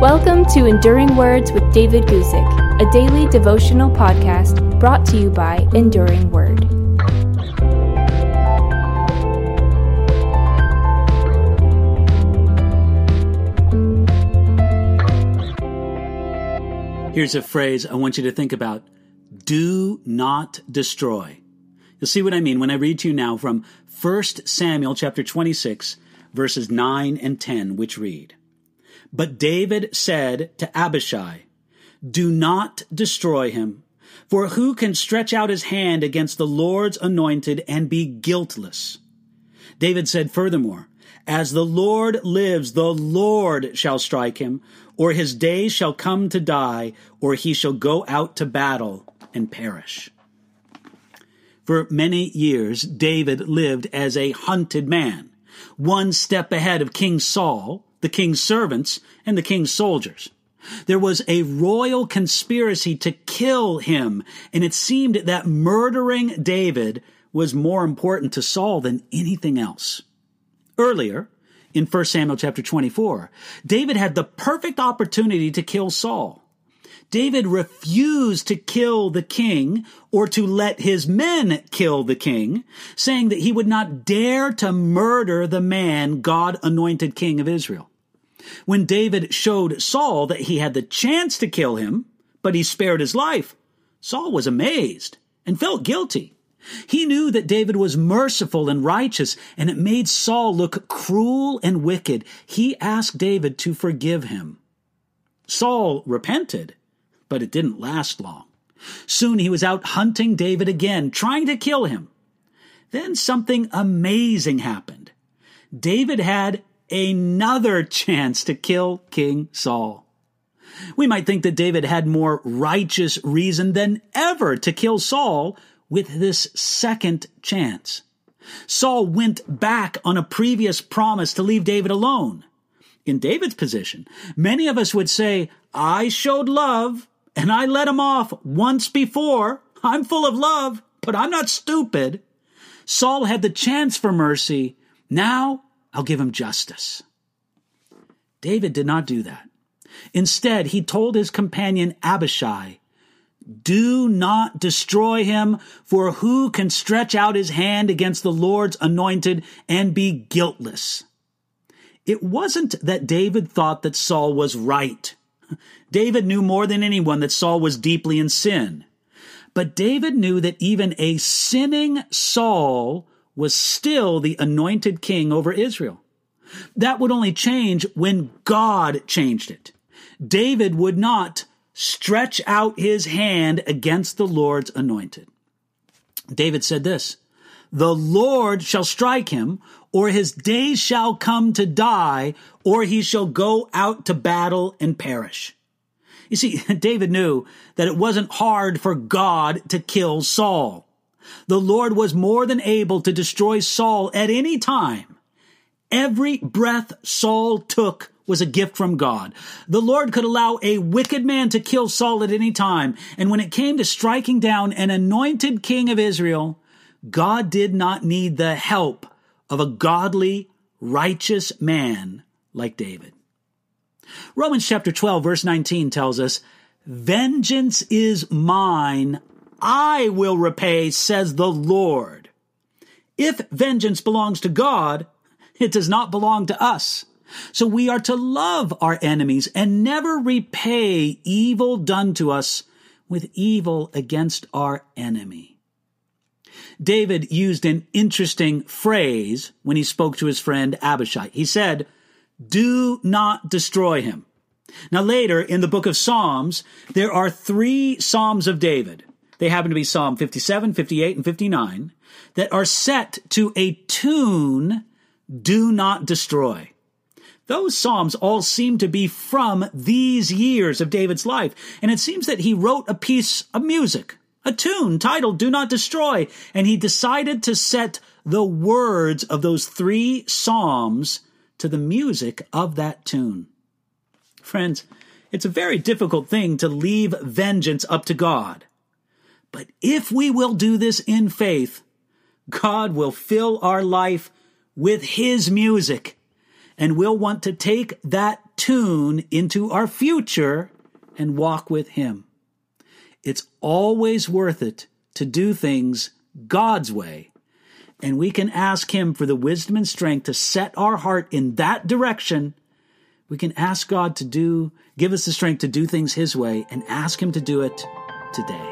Welcome to Enduring Words with David Guzik, a daily devotional podcast brought to you by Enduring Word. Here's a phrase I want you to think about. Do not destroy. You'll see what I mean when I read to you now from 1 Samuel chapter 26, verses 9 and 10, which read, But David said to Abishai, Do not destroy him, for who can stretch out his hand against the Lord's anointed and be guiltless? David said furthermore, As the Lord lives, the Lord shall strike him, or his days shall come to die, or he shall go out to battle and perish. For many years, David lived as a hunted man, one step ahead of King Saul, the king's servants, and the king's soldiers. There was a royal conspiracy to kill him, and it seemed that murdering David was more important to Saul than anything else. Earlier, in 1 Samuel chapter 24, David had the perfect opportunity to kill Saul. David refused to kill the king or to let his men kill the king, saying that he would not dare to murder the man God anointed king of Israel. When David showed Saul that he had the chance to kill him, but he spared his life, Saul was amazed and felt guilty. He knew that David was merciful and righteous, and it made Saul look cruel and wicked. He asked David to forgive him. Saul repented, but it didn't last long. Soon he was out hunting David again, trying to kill him. Then something amazing happened. David had another chance to kill King Saul. We might think that David had more righteous reason than ever to kill Saul with this second chance. Saul went back on a previous promise to leave David alone. In David's position, many of us would say, I showed love and I let him off once before. I'm full of love, but I'm not stupid. Saul had the chance for mercy. Now I'll give him justice. David did not do that. Instead, he told his companion Abishai, Do not destroy him, for who can stretch out his hand against the Lord's anointed and be guiltless? It wasn't that David thought that Saul was right. David knew more than anyone that Saul was deeply in sin. But David knew that even a sinning Saul was still the anointed king over Israel. That would only change when God changed it. David would not stretch out his hand against the Lord's anointed. David said this, The Lord shall strike him, or his days shall come to die, or he shall go out to battle and perish. You see, David knew that it wasn't hard for God to kill Saul. The Lord was more than able to destroy Saul at any time. Every breath Saul took was a gift from God. The Lord could allow a wicked man to kill Saul at any time. And when it came to striking down an anointed king of Israel, God did not need the help of a godly, righteous man like David. Romans chapter 12, verse 19 tells us, Vengeance is mine, I will repay, says the Lord. If vengeance belongs to God, it does not belong to us. So we are to love our enemies and never repay evil done to us with evil against our enemy. David used an interesting phrase when he spoke to his friend Abishai. He said, Do not destroy him. Now later in the book of Psalms, there are 3 Psalms of David. They happen to be Psalm 57, 58, and 59 that are set to a tune, Do not destroy. Those Psalms all seem to be from these years of David's life, and it seems that he wrote a piece of music, a tune titled Do Not Destroy, and he decided to set the words of those 3 Psalms to the music of that tune. Friends, it's a very difficult thing to leave vengeance up to God. But if we will do this in faith, God will fill our life with His music, and we'll want to take that tune into our future and walk with Him. It's always worth it to do things God's way, and we can ask Him for the wisdom and strength to set our heart in that direction. We can ask God to give us the strength to do things His way and ask Him to do it today.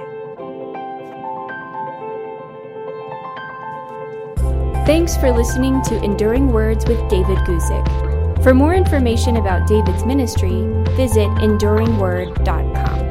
Thanks for listening to Enduring Words with David Guzik. For more information about David's ministry, visit enduringword.com.